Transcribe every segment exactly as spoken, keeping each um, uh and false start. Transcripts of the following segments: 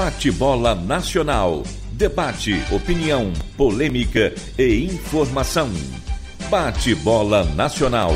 Bate-bola nacional. Debate, opinião, polêmica e informação. Bate-bola nacional.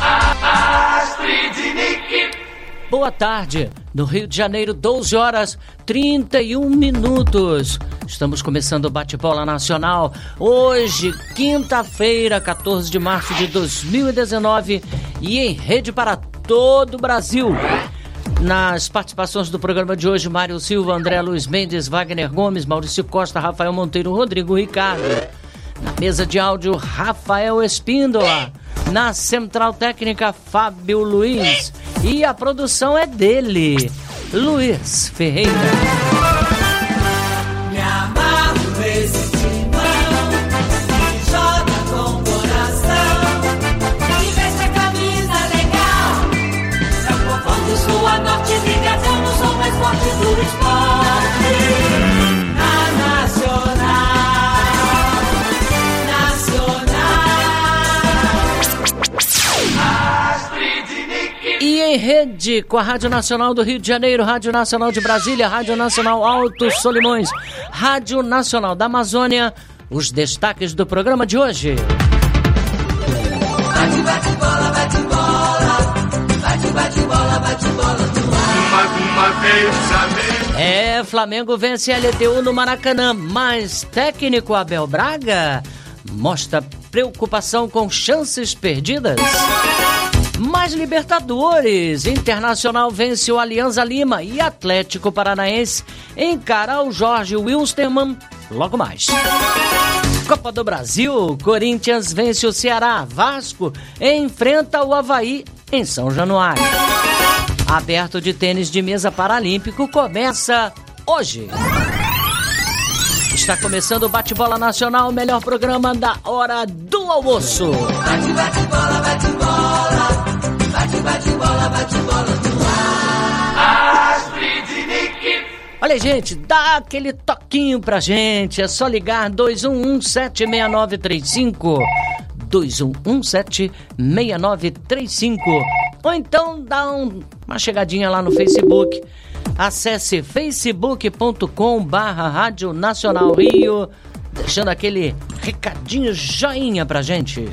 Boa tarde. No Rio de Janeiro, doze horas e trinta e um minutos. Estamos começando o Bate-bola nacional. Hoje, quinta-feira, quatorze de março de dois mil e dezenove, e em rede para todo o Brasil. Nas participações do programa de hoje, Mário Silva, André Luiz Mendes, Wagner Gomes, Maurício Costa, Rafael Monteiro, Rodrigo Ricardo. Na mesa de áudio, Rafael Espíndola. Na central técnica, Fábio Luiz. E a produção é dele, Luiz Ferreira. Me amarro nesse timão, que joga com coração, que veste a camisa legal. São povão do sul a norte, ligação, eu sou mais forte do esporte. Na Nacional, Nacional. E em rede com a Rádio Nacional do Rio de Janeiro, Rádio Nacional de Brasília, Rádio Nacional Alto Solimões, Rádio Nacional da Amazônia, os destaques do programa de hoje. Bate, bate, bola, bate, bola. Bate, bate, bola, bate, bola no ar. Uma, uma vez, É, Flamengo vence a L D U no Maracanã, mas técnico Abel Braga mostra preocupação com chances perdidas. Mais Libertadores, Internacional vence o Alianza Lima e Atlético Paranaense encara o Jorge Wilstermann logo mais. Copa do Brasil, Corinthians vence o Ceará, Vasco enfrenta o Avaí em São Januário. Aberto de tênis de mesa paralímpico começa hoje. Está começando o Bate-bola nacional, o melhor programa da hora do almoço. Bate, bate, bola, bate, bola. Bate, bate, bola, bate, bola no ar. Olha, gente, dá aquele toquinho pra gente. É só ligar dois um um sete seis nove três cinco. dois um um sete seis nove três cinco. Ou então dá um, uma chegadinha lá no Facebook. Acesse facebook ponto com barra Rádio Nacional Rio, deixando aquele recadinho joinha pra gente.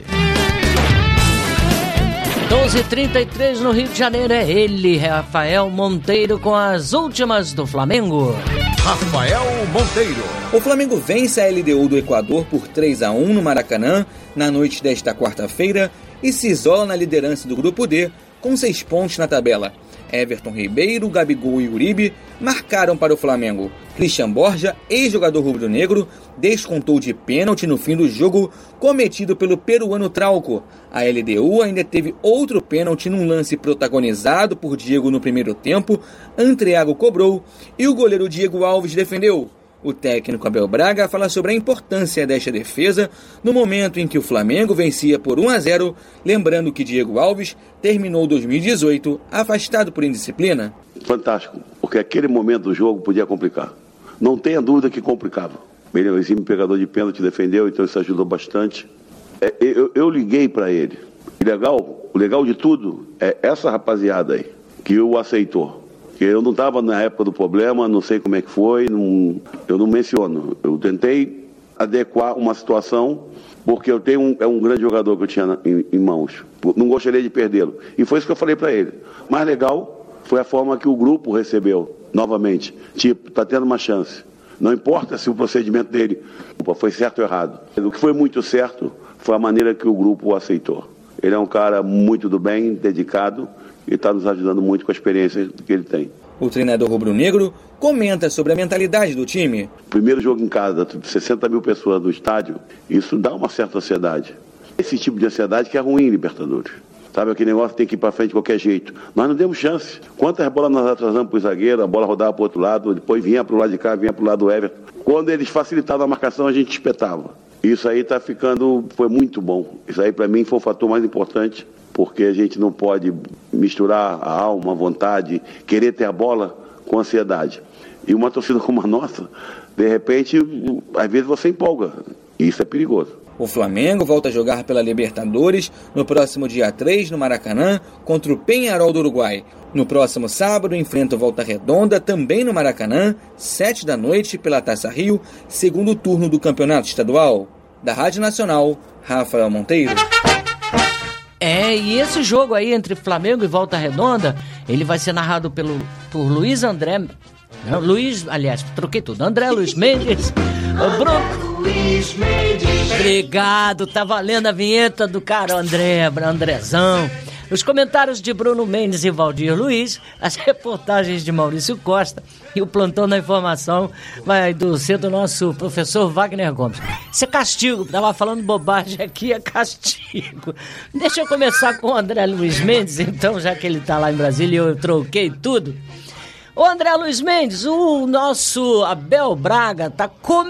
doze e trinta e três no Rio de Janeiro, é ele, Rafael Monteiro, com as últimas do Flamengo. Rafael Monteiro. O Flamengo vence a L D U do Equador por três a um no Maracanã na noite desta quarta-feira e se isola na liderança do Grupo D com seis pontos na tabela. Everton Ribeiro, Gabigol e Uribe marcaram para o Flamengo. Christian Borja, ex-jogador rubro-negro, descontou de pênalti no fim do jogo cometido pelo peruano Trauco. A L D U ainda teve outro pênalti num lance protagonizado por Diego no primeiro tempo, Andriago cobrou e o goleiro Diego Alves defendeu. O técnico Abel Braga fala sobre a importância desta defesa no momento em que o Flamengo vencia por um a zero, lembrando que Diego Alves terminou dois mil e dezoito afastado por indisciplina. Fantástico, porque aquele momento do jogo podia complicar. Não tenha dúvida que complicava. Ele é um exímio pegador de pênalti, defendeu, então isso ajudou bastante. É, eu, eu liguei para ele. E legal, o legal de tudo é essa rapaziada aí, que o aceitou. Eu não estava na época do problema, não sei como é que foi, não, eu não menciono. Eu tentei adequar uma situação, porque eu tenho um, é um grande jogador que eu tinha na, em, em mãos. Não gostaria de perdê-lo. E foi isso que eu falei para ele. Mais legal foi a forma que o grupo recebeu, novamente. Tipo, está tendo uma chance. Não importa se o procedimento dele foi certo ou errado. O que foi muito certo foi a maneira que o grupo o aceitou. Ele é um cara muito do bem, dedicado, e está nos ajudando muito com a experiência que ele tem. O treinador rubro-negro comenta sobre a mentalidade do time. Primeiro jogo em casa, sessenta mil pessoas do estádio, isso dá uma certa ansiedade. Esse tipo de ansiedade que é ruim em Libertadores. Sabe, aquele negócio tem que ir para frente de qualquer jeito. Nós não demos chance. Quantas bolas nós atrasamos para o zagueiro, a bola rodava para o outro lado, depois vinha para o lado de cá, vinha para o lado do Everton. Quando eles facilitavam a marcação, a gente espetava. Isso aí está ficando, foi muito bom. Isso aí para mim foi o fator mais importante, porque a gente não pode misturar a alma, a vontade, querer ter a bola com ansiedade. E uma torcida como a nossa, de repente, às vezes você empolga. E isso é perigoso. O Flamengo volta a jogar pela Libertadores no próximo dia três no Maracanã contra o Peñarol do Uruguai. No próximo sábado enfrenta o Volta Redonda também no Maracanã, sete da noite pela Taça Rio, segundo turno do Campeonato Estadual. Da Rádio Nacional, Rafael Monteiro. É, e esse jogo aí entre Flamengo e Volta Redonda, ele vai ser narrado pelo, por Luiz André... Não, Luiz, aliás, troquei tudo. André Luiz Mendes. O Bruno... Luiz Mendes. Obrigado, tá valendo a vinheta do cara André, Andrezão. Os comentários de Bruno Mendes e Valdir Luiz, as reportagens de Maurício Costa e o plantão da informação vai do ser do nosso professor Wagner Gomes. Isso é castigo, tava falando bobagem aqui, é castigo. Deixa eu começar com o André Luiz Mendes, então, já que ele tá lá em Brasília e eu troquei tudo. Ô André Luiz Mendes, o nosso Abel Braga tá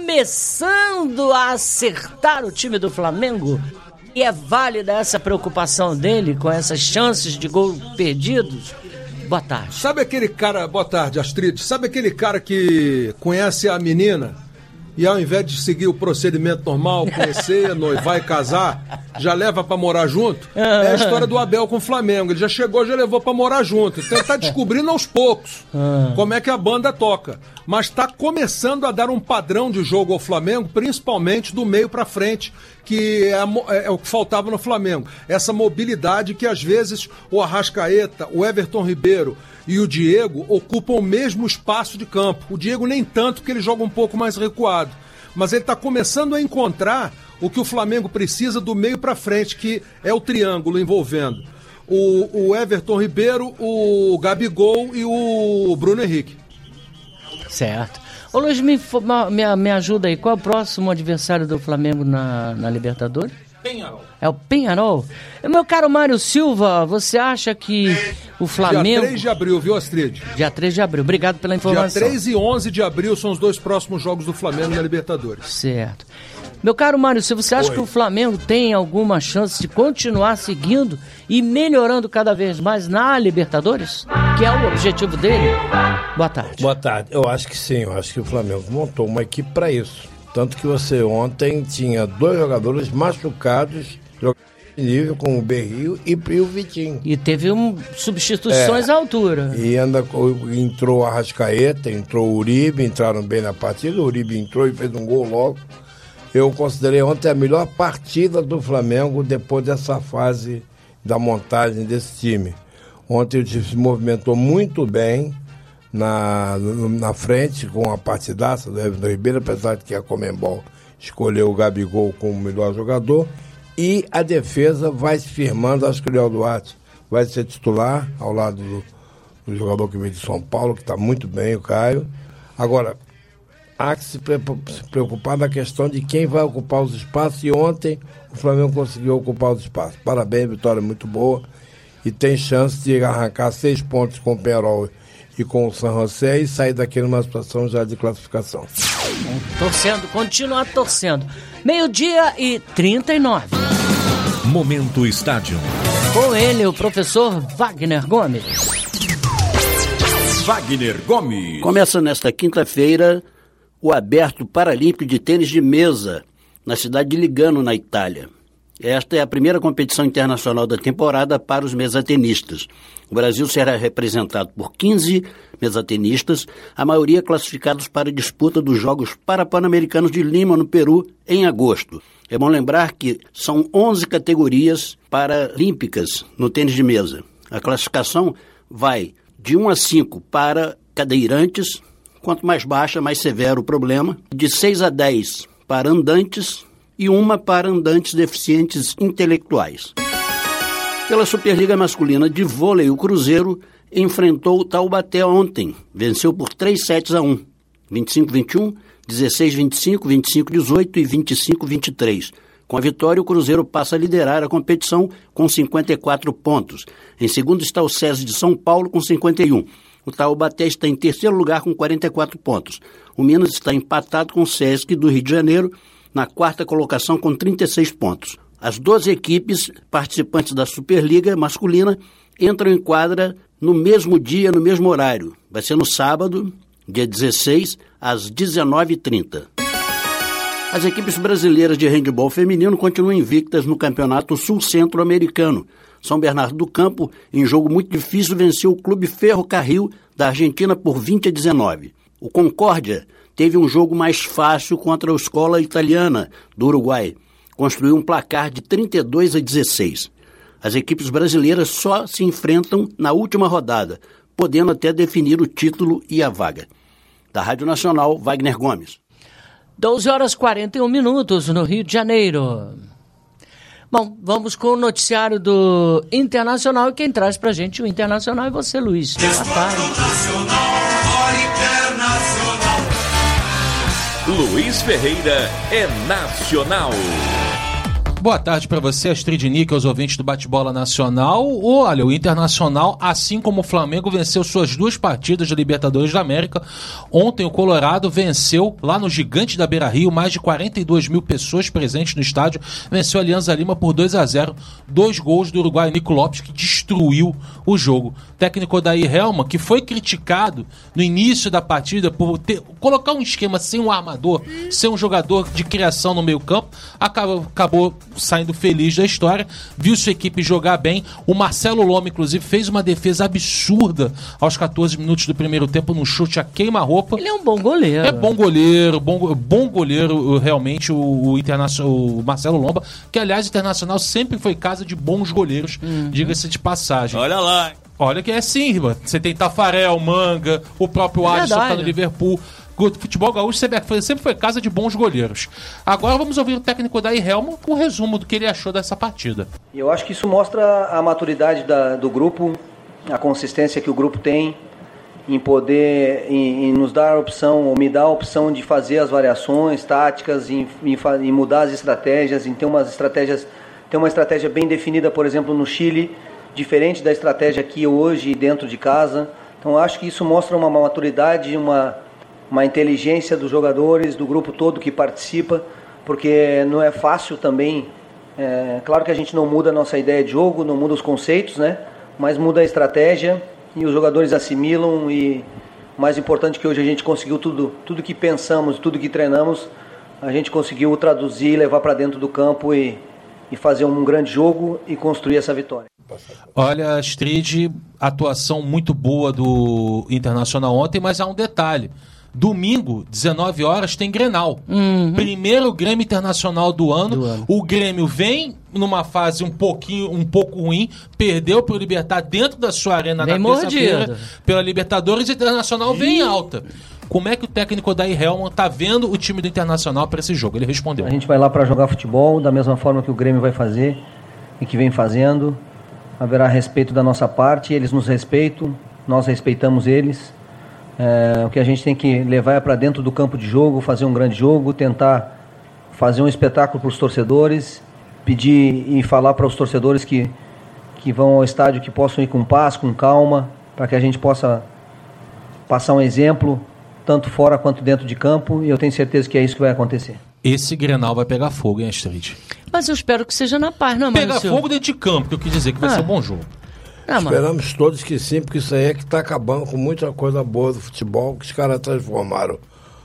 começando a acertar o time do Flamengo. E é válida essa preocupação dele com essas chances de gol perdidos? Boa tarde. Sabe aquele cara, boa tarde, Astrid, sabe aquele cara que conhece a menina e ao invés de seguir o procedimento normal, conhecer, noivar e casar, já leva pra morar junto? É a história do Abel com o Flamengo. Ele já chegou, já levou pra morar junto. Então ele tá descobrindo aos poucos como é que a banda toca. Mas tá começando a dar um padrão de jogo ao Flamengo, principalmente do meio pra frente, que é, é, é o que faltava no Flamengo. Essa mobilidade que às vezes o Arrascaeta, o Everton Ribeiro e o Diego ocupam o mesmo espaço de campo. O Diego nem tanto, porque ele joga um pouco mais recuado. Mas ele está começando a encontrar o que o Flamengo precisa do meio para frente, que é o triângulo envolvendo o, o Everton Ribeiro, o Gabigol e o Bruno Henrique. Certo. Ô Luiz, me, me, me ajuda aí, qual é o próximo adversário do Flamengo na, na Libertadores? Peñarol. É o Peñarol? Meu caro Mário Silva, você acha que o Flamengo... Dia três de abril, viu, Astrid? Dia três de abril, obrigado pela informação. Dia três e onze de abril são os dois próximos jogos do Flamengo na Libertadores. Certo. Meu caro Mário Silva, você acha Oi. que o Flamengo tem alguma chance de continuar seguindo e melhorando cada vez mais na Libertadores? Que é o objetivo dele? Boa tarde. Boa tarde. Eu acho que sim, eu acho que o Flamengo montou uma equipe para isso. Tanto que você ontem tinha dois jogadores machucados, de nível, como o Berrio e o Vitinho. E teve um, substituições é, à altura. E anda, entrou o Arrascaeta, entrou o Uribe, entraram bem na partida. O Uribe entrou e fez um gol logo. Eu considerei ontem a melhor partida do Flamengo depois dessa fase da montagem desse time. Ontem o time se movimentou muito bem na, na frente com a partidaça do Everton Ribeiro, apesar de que a Conmebol escolheu o Gabigol como melhor jogador. E a defesa vai se firmando. Acho que o Léo Duarte vai ser titular ao lado do, do jogador que veio de São Paulo, que está muito bem, o Caio. Agora, há que se preocupar na questão de quem vai ocupar os espaços, e ontem o Flamengo conseguiu ocupar os espaços. Parabéns, vitória muito boa, e tem chance de arrancar seis pontos com o Peñarol e com o San José e sair daqui numa situação já de classificação. Torcendo, continuar torcendo. Meio-dia e trinta e nove. Momento Estádio. Com ele, o professor Wagner Gomes. Wagner Gomes. Começa nesta quinta-feira o Aberto Paralímpico de Tênis de Mesa, na cidade de Ligano, na Itália. Esta é a primeira competição internacional da temporada para os mesatenistas. O Brasil será representado por quinze mesatenistas, a maioria classificados para a disputa dos Jogos Parapan-Americanos de Lima, no Peru, em agosto. É bom lembrar que são onze categorias paralímpicas no tênis de mesa. A classificação vai de um a cinco para cadeirantes, quanto mais baixa, mais severo o problema, de seis a dez para andantes e uma para andantes deficientes intelectuais. Pela Superliga Masculina de Vôlei, o Cruzeiro enfrentou o Taubaté ontem. Venceu por três sets a um. vinte e cinco a vinte e um, dezesseis a vinte e cinco, vinte e cinco a dezoito e vinte e cinco a vinte e três. Com a vitória, o Cruzeiro passa a liderar a competição com cinquenta e quatro pontos. Em segundo está o SESI de São Paulo com cinquenta e um. O Taubaté está em terceiro lugar com quarenta e quatro pontos. O Minas está empatado com o Sesc do Rio de Janeiro, na quarta colocação com trinta e seis pontos. As doze equipes participantes da Superliga masculina entram em quadra no mesmo dia, no mesmo horário. Vai ser no sábado, dia dezesseis, às dezenove e trinta. As equipes brasileiras de handebol feminino continuam invictas no Campeonato Sul-Centro-Americano. São Bernardo do Campo, em jogo muito difícil, venceu o Clube Ferrocarril da Argentina por vinte a dezenove. O Concórdia teve um jogo mais fácil contra a Escola Italiana do Uruguai. Construiu um placar de trinta e dois a dezesseis. As equipes brasileiras só se enfrentam na última rodada, podendo até definir o título e a vaga. Da Rádio Nacional, Wagner Gomes. doze horas e quarenta e um minutos no Rio de Janeiro. Bom, vamos com o noticiário do Internacional e quem traz pra gente o Internacional é você, Luiz. Boa tarde. Luiz Ferreira é nacional. Boa tarde para você, Astrid Nick, aos ouvintes do Bate-Bola Nacional. Olha, o Internacional, assim como o Flamengo, venceu suas duas partidas de Libertadores da América. Ontem o Colorado venceu lá no Gigante da Beira-Rio, mais de quarenta e duas mil pessoas presentes no estádio. Venceu a Alianza Lima por dois a zero. Dois gols do uruguaio Nico Lopes, que destruiu o jogo. O técnico Odair Hellmann, que foi criticado no início da partida por ter, colocar um esquema sem um armador, sem um jogador de criação no meio campo, acabou, acabou saindo feliz da história, viu sua equipe jogar bem. O Marcelo Lomba, inclusive, fez uma defesa absurda aos catorze minutos do primeiro tempo, num chute a queima-roupa. Ele é um bom goleiro. É bom goleiro, bom, bom goleiro, realmente, o, o, o Marcelo Lomba, que, aliás, o Internacional sempre foi casa de bons goleiros, uhum. Diga-se de passagem. Olha lá. Olha que é assim, irmã. Você tem Tafarel, Manga, o próprio é Alisson tá no Liverpool. O futebol gaúcho sempre foi casa de bons goleiros. Agora vamos ouvir o técnico Odair Hellmann com um resumo do que ele achou dessa partida. Eu acho que isso mostra a maturidade da, do grupo, a consistência que o grupo tem em poder em, em nos dar a opção, ou me dar a opção de fazer as variações táticas, em, em, em mudar as estratégias, em ter umas estratégias, ter uma estratégia bem definida, por exemplo, no Chile, diferente da estratégia aqui hoje dentro de casa. Então acho que isso mostra uma maturidade, uma uma inteligência dos jogadores, do grupo todo que participa, porque não é fácil também. É, claro que a gente não muda a nossa ideia de jogo, não muda os conceitos, né? Mas muda a estratégia e os jogadores assimilam. E o mais importante que hoje a gente conseguiu tudo, tudo que pensamos, tudo que treinamos, a gente conseguiu traduzir, levar para dentro do campo e, e fazer um grande jogo e construir essa vitória. Olha, Astrid, atuação muito boa do Internacional ontem, mas há um detalhe. Domingo, dezenove horas, tem Grenal. Uhum. Primeiro Grêmio Internacional do ano. do ano. O Grêmio vem numa fase um pouquinho, um pouco ruim, perdeu para o Libertad dentro da sua arena vem na terça-feira pela Libertadores, e o Internacional vem em alta. Como é que o técnico Odair Hellmann está vendo o time do Internacional para esse jogo? Ele respondeu. A gente vai lá para jogar futebol da mesma forma que o Grêmio vai fazer e que vem fazendo. Haverá respeito da nossa parte, eles nos respeitam, nós respeitamos eles. É, o que a gente tem que levar é para dentro do campo de jogo, fazer um grande jogo, tentar fazer um espetáculo para os torcedores, pedir e falar para os torcedores que, que vão ao estádio que possam ir com paz, com calma, para que a gente possa passar um exemplo, tanto fora quanto dentro de campo, e eu tenho certeza que é isso que vai acontecer. Esse Grenal vai pegar fogo, hein, Astrid? Mas eu espero que seja na paz, não é, Maurício? Pegar fogo dentro de campo, que eu quis dizer que vai ah. ser um bom jogo. Ah, Esperamos mano. todos que sim, porque isso aí é que está acabando com muita coisa boa do futebol, que os caras transformaram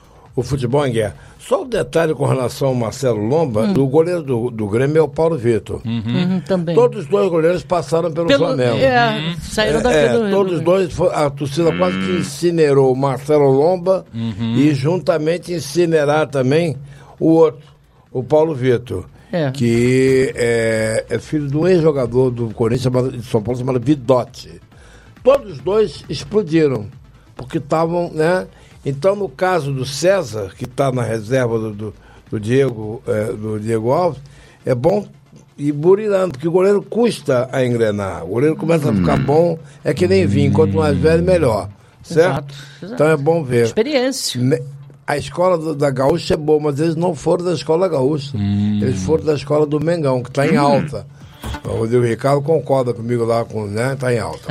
o futebol em guerra. Só um detalhe com relação ao Marcelo Lomba, hum. o goleiro do, do Grêmio é o Paulo Vitor. Uhum. Uhum, também. Todos os dois goleiros passaram pelo, pelo Flamengo. É, uhum. saíram daqui é, do Rio. Todos os dois, a torcida uhum. quase que incinerou o Marcelo Lomba uhum. e juntamente incinerar também o outro, o Paulo Vitor. É. Que é, é filho de um ex-jogador do Corinthians de São Paulo chamado Vidotti. Todos os dois explodiram, porque estavam, né? Então, no caso do César, que está na reserva do, do, do, Diego, é, do Diego Alves, é bom ir burilando, porque o goleiro custa a engrenar. O goleiro começa a ficar bom, é que nem vinho, quanto mais velho, melhor. Certo? Exato, exato. Então é bom ver. Experiência. A escola do, da Gaúcha é boa, mas eles não foram da escola Gaúcha. Hum. Eles foram da escola do Mengão, que está em alta. O Rodrigo Ricardo concorda comigo lá, com, né? Está em alta.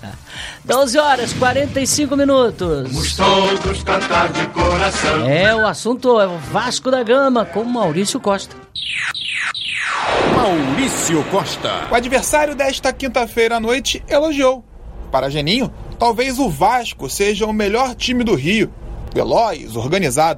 doze horas, quarenta e cinco minutos. Vamos todos cantar de coração. É, o assunto é o Vasco da Gama, com Maurício Costa. Maurício Costa. O adversário desta quinta-feira à noite elogiou. Para Geninho, talvez o Vasco seja o melhor time do Rio. Veloz, organizado.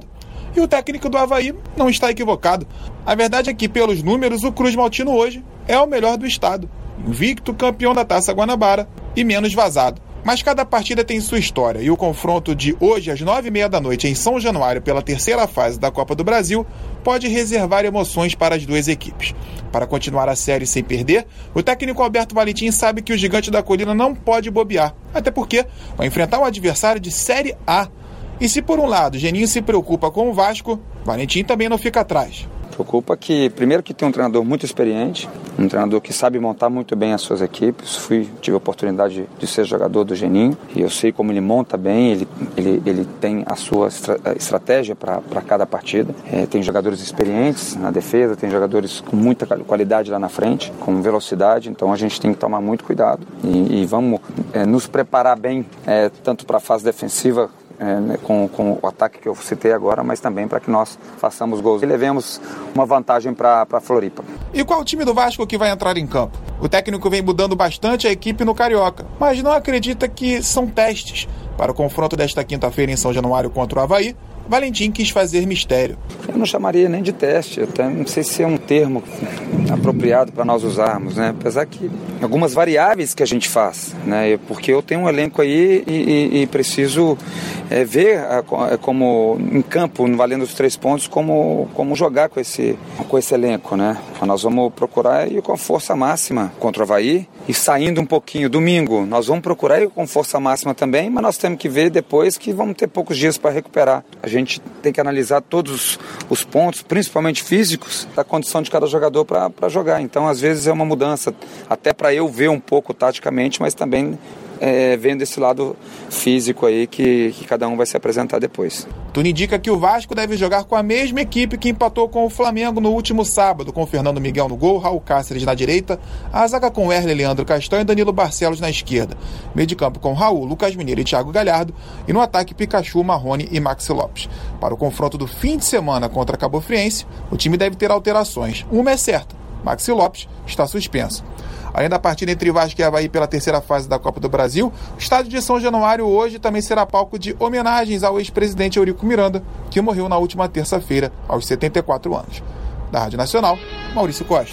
E o técnico do Avaí não está equivocado. A verdade é que, pelos números, o Cruz Maltino hoje é o melhor do estado. Invicto, campeão da Taça Guanabara e menos vazado. Mas cada partida tem sua história e o confronto de hoje às nove e meia da noite em São Januário pela terceira fase da Copa do Brasil pode reservar emoções para as duas equipes. Para continuar a série sem perder, o técnico Alberto Valentim sabe que o Gigante da Colina não pode bobear, até porque vai enfrentar um adversário de Série A. E se por um lado Geninho se preocupa com o Vasco, Valentim também não fica atrás. Preocupa que, primeiro, que tem um treinador muito experiente, um treinador que sabe montar muito bem as suas equipes. Fui, tive a oportunidade de ser jogador do Geninho e eu sei como ele monta bem, ele, ele, ele tem a sua estra, estratégia para cada partida. É, tem jogadores experientes na defesa, tem jogadores com muita qualidade lá na frente, com velocidade, então a gente tem que tomar muito cuidado e, e vamos é, nos preparar bem, é, tanto para a fase defensiva, É, com, com o ataque que eu citei agora, mas também para que nós façamos gols e levemos uma vantagem para a Floripa. E qual o time do Vasco que vai entrar em campo? O técnico vem mudando bastante a equipe no Carioca, mas não acredita que são testes. Para o confronto desta quinta-feira em São Januário contra o Avaí, Valentim quis fazer mistério. Eu não chamaria nem de teste, até não sei se é um termo apropriado para nós usarmos, né? Apesar que algumas variáveis que a gente faz, né? Porque eu tenho um elenco aí e, e, e preciso é, ver a, a, como em campo, valendo os três pontos, como, como jogar com esse, com esse elenco, né? Nós vamos procurar ir com a força máxima contra o Avaí e saindo um pouquinho domingo, nós vamos procurar ir com força máxima também, mas nós temos que ver depois que vamos ter poucos dias para recuperar. A gente A gente tem que analisar todos os pontos, principalmente físicos, da condição de cada jogador para jogar. Então, às vezes, é uma mudança, até para eu ver um pouco taticamente, mas também é, vendo esse lado físico aí que, que cada um vai se apresentar depois. Tudo indica que o Vasco deve jogar com a mesma equipe que empatou com o Flamengo no último sábado, com Fernando Miguel no gol, Raul Cáceres na direita, a zaga com Erle, Leandro Castanho e Danilo Barcelos na esquerda, meio de campo com Raul, Lucas Mineiro e Thiago Galhardo, e no ataque Pikachu, Marrone e Maxi Lopes. Para o confronto do fim de semana contra a Cabo Friense, o time deve ter alterações. Uma é certa, Maxi Lopes está suspenso. Além da partida entre Vasco e Avaí pela terceira fase da Copa do Brasil, o estádio de São Januário hoje também será palco de homenagens ao ex-presidente Eurico Miranda, que morreu na última terça-feira, aos setenta e quatro anos. Da Rádio Nacional, Maurício Costa.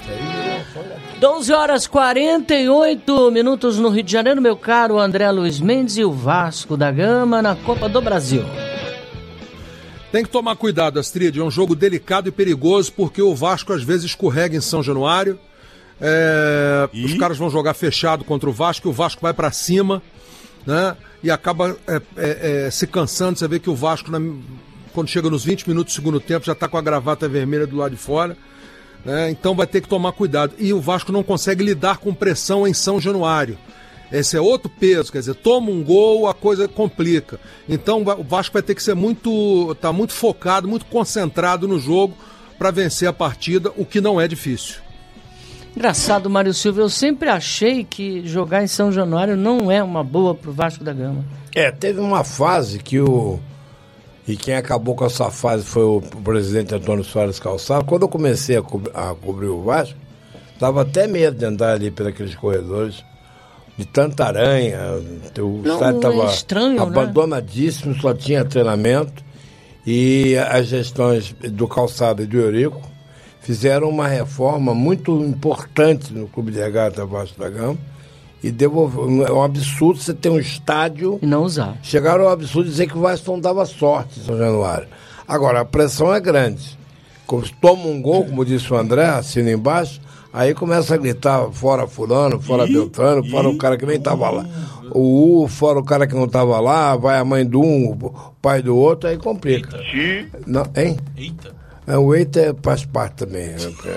doze horas e quarenta e oito minutos no Rio de Janeiro, meu caro André Luiz Mendes, e o Vasco da Gama na Copa do Brasil. Tem que tomar cuidado, Astrid, é um jogo delicado e perigoso, porque o Vasco às vezes escorrega em São Januário. É, os caras vão jogar fechado contra o Vasco, e o Vasco vai pra cima, né? E acaba é, é, é, se cansando. Você vê que o Vasco, na, quando chega nos vinte minutos do segundo tempo, já tá com a gravata vermelha do lado de fora, né? Então vai ter que tomar cuidado. E o Vasco não consegue lidar com pressão em São Januário. Esse é outro peso, quer dizer, toma um gol, a coisa complica. Então o Vasco vai ter que ser muito, tá muito focado, muito concentrado no jogo para vencer a partida, o que não é difícil. Engraçado, Mário Silva, eu sempre achei que jogar em São Januário não é uma boa pro Vasco da Gama. É, teve uma fase que o... E quem acabou com essa fase foi o presidente Antônio Soares Calçado. Quando eu comecei a, co- a cobrir o Vasco, dava até medo de andar ali pelos aqueles corredores, de tanta aranha. O não, estádio estava é estranho, abandonadíssimo, né? Só tinha treinamento. E as gestões do Calçado e do Eurico fizeram uma reforma muito importante no Clube de Regata Vasco da Gama e devolveu. É um absurdo você ter um estádio e não usar. Chegaram ao absurdo dizer que o Vasco não dava sorte em São Januário. Agora, a pressão é grande. Como se toma um gol, como disse o André, assina embaixo, aí começa a gritar fora fulano, fora Beltrano, fora o cara que nem estava lá. O U, fora o cara que não estava lá, vai a mãe do um, o pai do outro, aí complica. Não, hein? Eita. É, o Eita faz parte também.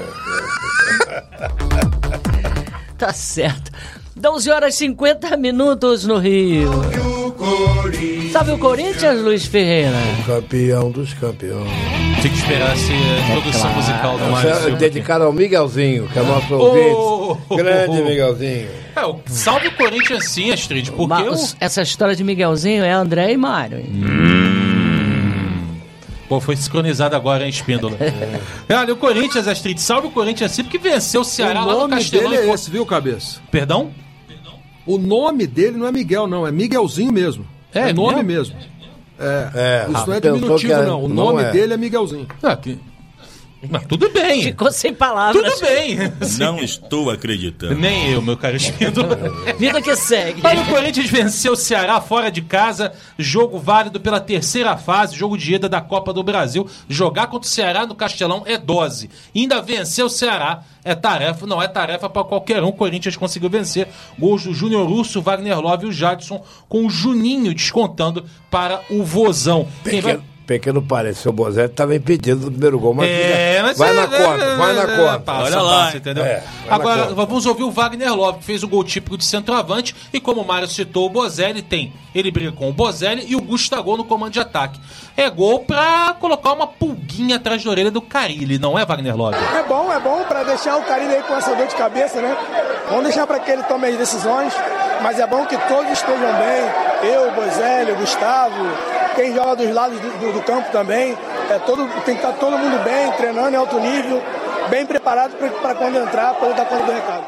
Tá certo. doze horas e cinquenta minutos no Rio. Sabe o Corinthians, Luiz Ferreira? O campeão dos campeões. Tem que esperar essa introdução claro. musical do Mário Silva. Dedicado ao Miguelzinho, que é nosso ouvinte. Oh, grande Miguelzinho. É, o salve o Corinthians sim, Astrid, porque Ma- eu... Essa história de Miguelzinho é André e Mário. Hum. Pô, foi sincronizado agora, hein, Espíndola? É. Olha, o Corinthians, Astrid, salve o Corinthians sim, porque venceu o Ceará o lá no nome Castelão. dele é e... esse, viu, Cabeça? Perdão? O nome dele não é Miguel, não, é Miguelzinho mesmo. É, é nome mesmo? mesmo. É, É, isso não é pensou diminutivo, que é- não. O não nome é. dele é Miguelzinho. Ah, que... Mas tudo bem. Ficou sem palavras. Tudo bem. Não estou acreditando. Nem eu, meu caro Espírito. Vida que segue. Olha, o Corinthians venceu o Ceará fora de casa, jogo válido pela terceira fase, jogo de ida da Copa do Brasil. Jogar contra o Ceará no Castelão é dose. E ainda vencer o Ceará é tarefa, não é tarefa para qualquer um. O Corinthians conseguiu vencer. Gols do Júnior Urso, Wagner Love e o Jadson, com o Juninho descontando para o Vozão. Quem vai... Pequeno parece, o Bozelli estava impedido do primeiro gol, mas, É, mas vai é, na é, conta, vai na é, conta. passa, Olha lá, passa, entendeu? É, vai na Agora, conta. vamos ouvir o Wagner Love, que fez o gol típico de centroavante, e como o Mário citou, o Bozelli tem, ele briga com o Bozelli e o Gustavo no comando de ataque. É gol pra colocar uma pulguinha atrás da orelha do Carille, não é, Wagner Love? É bom, é bom pra deixar o Carille aí com essa dor de cabeça, né? Vamos deixar pra que ele tome as decisões, mas é bom que todos estejam bem, eu, o Bozelli, o Gustavo, quem joga dos lados do, do, do campo também, é todo, tem que estar todo mundo bem, treinando em alto nível, bem preparado para quando entrar, poder dar conta do recado.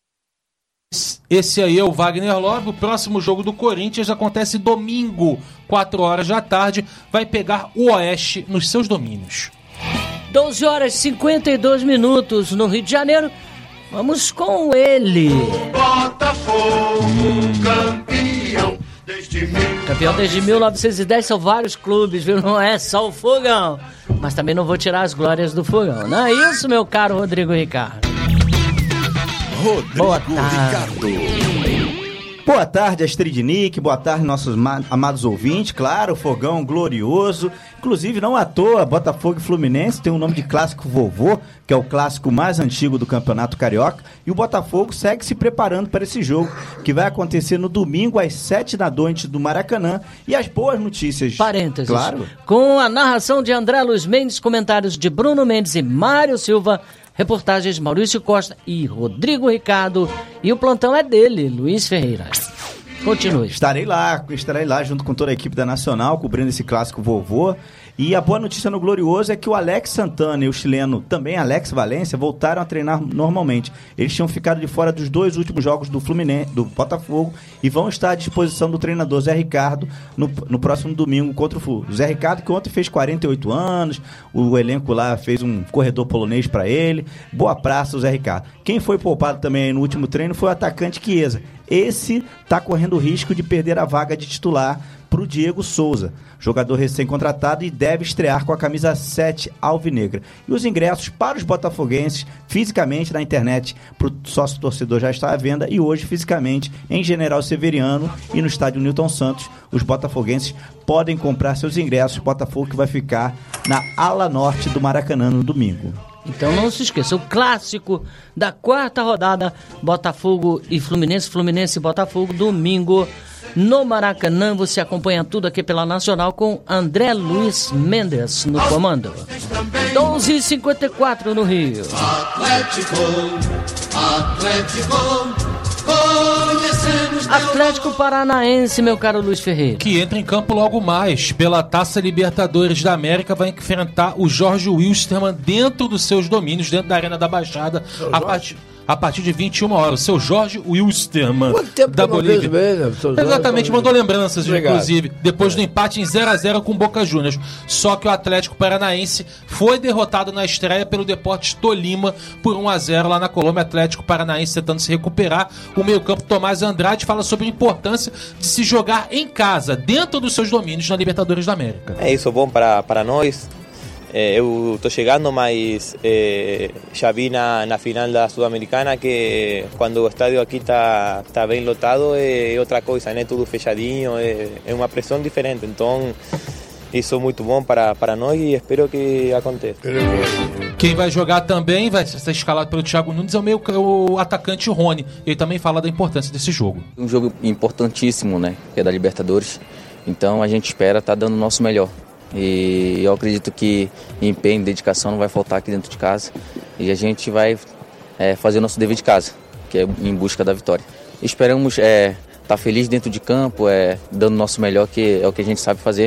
Esse aí é o Wagner Love. O próximo jogo do Corinthians acontece domingo, quatro horas da tarde. Vai pegar o Oeste nos seus domínios. doze horas e cinquenta e dois minutos no Rio de Janeiro. Vamos com ele. Botafogo, campeão desde mil... Campeão desde mil novecentos e dez, são vários clubes, viu? Não é só o Fogão. Mas também não vou tirar as glórias do Fogão. Não é isso, meu caro Rodrigo Ricardo? Rodrigo Boa tarde. Ricardo. Boa tarde, Astrid Nick, boa tarde, nossos ma- amados ouvintes. Claro, Fogão glorioso. Inclusive, não à toa, Botafogo e Fluminense tem o nome de clássico vovô, que é o clássico mais antigo do Campeonato Carioca. E o Botafogo segue se preparando para esse jogo, que vai acontecer no domingo às sete da noite do Maracanã. E as boas notícias. Parênteses. Claro. Com a narração de André Luiz Mendes, comentários de Bruno Mendes e Mário Silva, reportagens de Maurício Costa e Rodrigo Ricardo. E o plantão é dele, Luiz Ferreira. Continue. Estarei lá, estarei lá junto com toda a equipe da Nacional, cobrindo esse clássico vovô. E a boa notícia no Glorioso é que o Alex Santana e o chileno, também Alex Valência, voltaram a treinar normalmente. Eles tinham ficado de fora dos dois últimos jogos do Fluminense, do Botafogo, e vão estar à disposição do treinador Zé Ricardo no, no próximo domingo contra o Flu. Zé Ricardo, que ontem fez quarenta e oito anos, o elenco lá fez um corredor polonês para ele. Boa praça o Zé Ricardo. Quem foi poupado também no último treino foi o atacante Chiesa. Esse está correndo o risco de perder a vaga de titular para o Diego Souza, jogador recém-contratado e deve estrear com a camisa sete alvinegra. E os ingressos para os botafoguenses, fisicamente na internet, para o sócio-torcedor já está à venda, e hoje fisicamente em General Severiano e no estádio Newton Santos, os botafoguenses podem comprar seus ingressos. Botafogo que vai ficar na ala norte do Maracanã no domingo. Então não se esqueça, o clássico da quarta rodada, Botafogo e Fluminense, Fluminense e Botafogo, domingo no Maracanã. Você acompanha tudo aqui pela Nacional com André Luiz Mendes no comando. doze e cinquenta e quatro no Rio. Atlético, Atlético, conhecemos Atlético Paranaense, meu caro Luiz Ferreira. Que entra em campo logo mais pela Taça Libertadores da América, vai enfrentar o Jorge Wilstermann dentro dos seus domínios, dentro da Arena da Baixada, a partir, a partir de vinte e uma horas. O seu Jorge Wilstermann, Quanto tempo da que eu não Bolívia. vejo mesmo, seu Jorge? Exatamente, mandou lembranças, Obrigado. inclusive, depois do empate em zero a zero com o Boca Juniors. Só que o Atlético Paranaense foi derrotado na estreia pelo Deportes Tolima por um a zero lá na Colômbia. Atlético Paranaense tentando se recuperar. O meio-campo Tomás Andrade fala sobre a importância de se jogar em casa, dentro dos seus domínios na Libertadores da América. É isso bom para, para nós. É, eu estou chegando, mas é, já vi na, na final da Sul-Americana que quando o estádio aqui está tá bem lotado é outra coisa, né? Tudo fechadinho, é, é uma pressão diferente. Então, isso é muito bom para, para nós e espero que aconteça. Quem vai jogar também, vai ser escalado pelo Thiago Nunes, é o, meio, o atacante Rony. Ele também fala da importância desse jogo. Um jogo importantíssimo, né? Que é da Libertadores. Então a gente espera estar dando o nosso melhor. E eu acredito que empenho e dedicação não vai faltar aqui dentro de casa. E a gente vai é, fazer o nosso dever de casa, que é em busca da vitória. Esperamos é, estar feliz dentro de campo, é, dando o nosso melhor, que é o que a gente sabe fazer.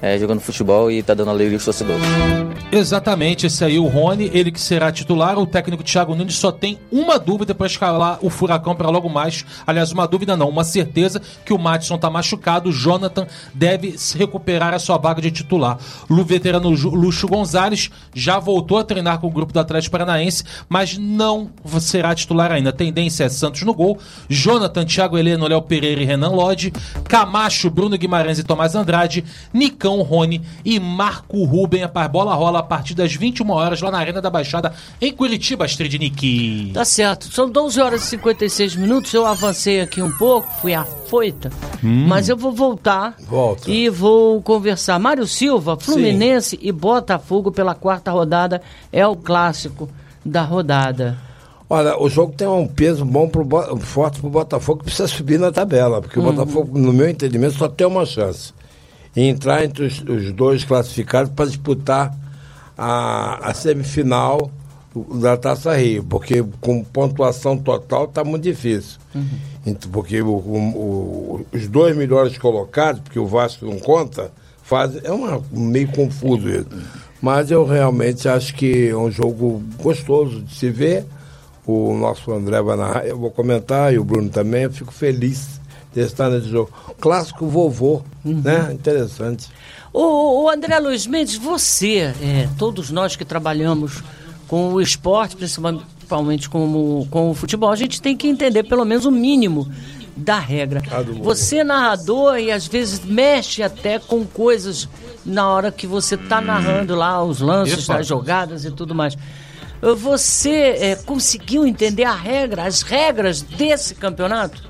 é, jogando futebol e tá dando alegria aos torcedores. Exatamente, esse aí, o Rony, ele que será titular. O técnico Thiago Nunes só tem uma dúvida para escalar o Furacão para logo mais. Aliás, uma dúvida não, uma certeza, que o Madison tá machucado. O Jonathan deve se recuperar a sua vaga de titular. O veterano Lúcio Gonzalez já voltou a treinar com o grupo do Atlético Paranaense, mas não será titular ainda. A tendência é Santos no gol, Jonathan, Thiago Heleno, Léo Pereira e Renan Lodge, Camacho, Bruno Guimarães e Tomás Andrade, Nicão, Rony e Marco Ruben. A bola rola a partir das vinte e uma horas lá na Arena da Baixada, em Curitiba, Astrid Nick. Tá certo, são doze horas e cinquenta e seis minutos. Eu avancei aqui um pouco, fui afoita, hum. mas eu vou voltar Volta. e vou conversar. Mário Silva, Fluminense Sim. e Botafogo pela quarta rodada, é o clássico da rodada. Olha, o jogo tem um peso bom pro, forte pro Botafogo, que precisa subir na tabela, porque uhum. o Botafogo, no meu entendimento, só tem uma chance: e entrar entre os, os dois classificados para disputar a, a semifinal da Taça Rio, porque com pontuação total está muito difícil. Uhum. Então, porque o, o, o, os dois melhores colocados, porque o Vasco não conta, faz, é uma, meio confuso isso. Mas eu realmente acho que é um jogo gostoso de se ver. O nosso André vai narrar, eu vou comentar, e o Bruno também. Eu fico feliz de estar nesse jogo. Clássico vovô, uhum. né? Interessante. O, o André Luiz Mendes, você, é, todos nós que trabalhamos com o esporte, principalmente com o, com o futebol, a gente tem que entender pelo menos o mínimo da regra. Você é narrador e às vezes mexe até com coisas na hora que você está narrando lá os lances, as jogadas e tudo mais. Você é, conseguiu entender a regra, as regras desse campeonato?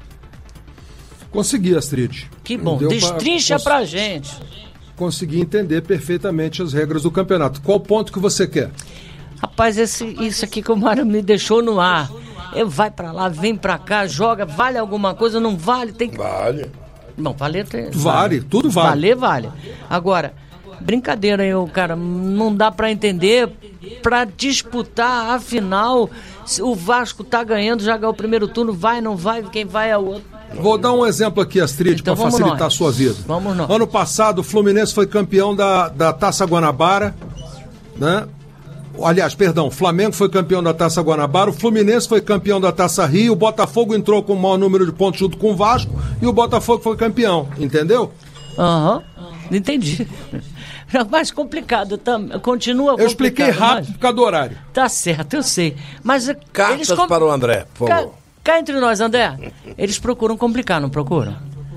Consegui, Astrid. Que bom, Deu destrincha pra, pra gente. Consegui entender perfeitamente as regras do campeonato. Qual ponto que você quer? Rapaz, esse, isso aqui que o Mário me deixou no ar. Eu, vai pra lá, vem pra cá, joga, vale alguma coisa, não vale? Tem que... Vale. Bom, valer... Tem... Vale, vale, tudo vale. Valer, vale. Agora, brincadeira, eu, cara, não dá pra entender, pra disputar a final, o Vasco tá ganhando, já ganhou o primeiro turno, vai, não vai, quem vai é o outro. Vou dar um exemplo aqui, Astrid, então, para facilitar nós. a sua vida. Vamos nós. Ano passado, o Fluminense foi campeão da, da Taça Guanabara, né? Aliás, perdão, o Flamengo foi campeão da Taça Guanabara, o Fluminense foi campeão da Taça Rio, o Botafogo entrou com o maior número de pontos junto com o Vasco e o Botafogo foi campeão, entendeu? Aham, uhum. Entendi. É mais complicado, tam... continua complicado. Eu expliquei rápido mas... por causa do horário. Tá certo, eu sei. Mas Cartas eles... para o André, por favor. Cá, cá entre nós, André, eles procuram complicar, não procuram?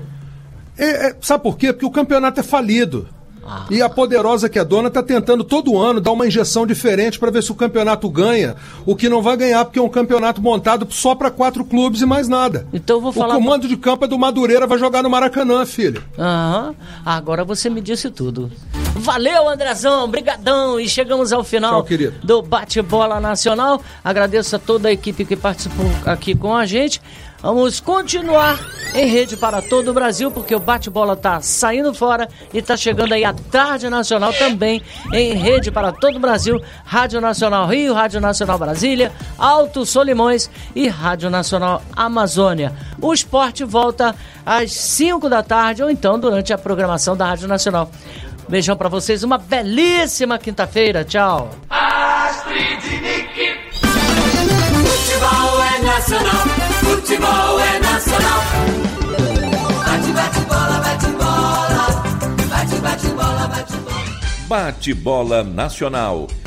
É, é, sabe por quê? Porque o campeonato é falido. Ah. E a poderosa que é dona está tentando todo ano dar uma injeção diferente para ver se o campeonato ganha. O que não vai ganhar, porque é um campeonato montado só para quatro clubes e mais nada. Então eu vou falar. O comando de campo é do Madureira, vai jogar no Maracanã, filho. Aham. Agora você me disse tudo. Valeu, Andrezão, brigadão. E chegamos ao final Tchau, do Bate-Bola Nacional. Agradeço a toda a equipe que participou aqui com a gente. Vamos continuar em rede para todo o Brasil, porque o bate-bola está saindo fora e está chegando aí a Tarde Nacional também em rede para todo o Brasil. Rádio Nacional Rio, Rádio Nacional Brasília, Alto Solimões e Rádio Nacional Amazônia. O esporte volta às cinco da tarde ou então durante a programação da Rádio Nacional. Beijão para vocês, uma belíssima quinta-feira. Tchau. Astrid Nick. Futebol é nacional. Futebol é nacional. Bate, bate, bola, bate, bola. Bate, bate, bola, bate, bola. Bate-bola nacional.